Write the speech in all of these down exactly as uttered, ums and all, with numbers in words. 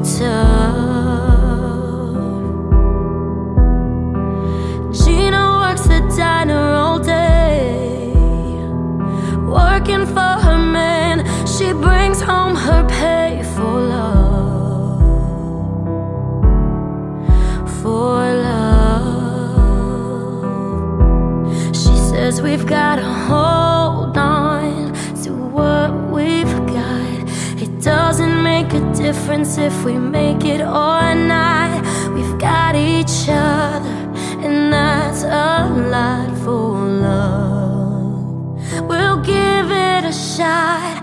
tough. Gina works the diner all day, working for her man. She brings home her pay for love, for love. She says we've gotta hold on to what we've got. It doesn't make a difference if we make it or not. We've got each other, and that's a lot for love. We'll give it a shot.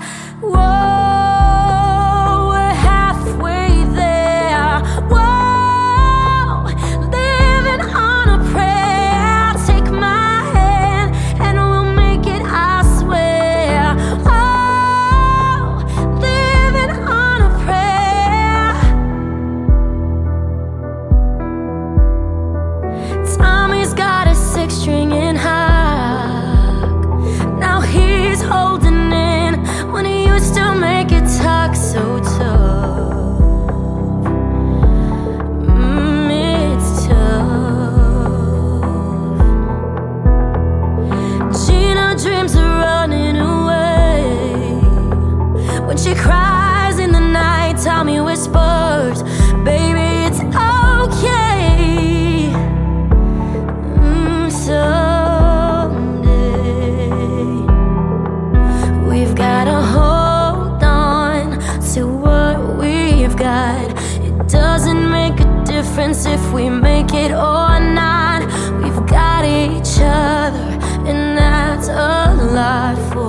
Whoa, we're halfway there. Whoa, living on a prayer. Take my hand and we'll make it, I swear. Oh, living on a prayer. Tommy's got a six-string in high. Now he's holding in when he used to make it talk so tough. Mm, it's tough. Gina dreams of running away. When she cries in the night, Tommy whispers, baby, it's okay. Mm, someday we've gotta hold on to what we've got. It doesn't make a difference if we make it or not. We've got each other, and that's a lot for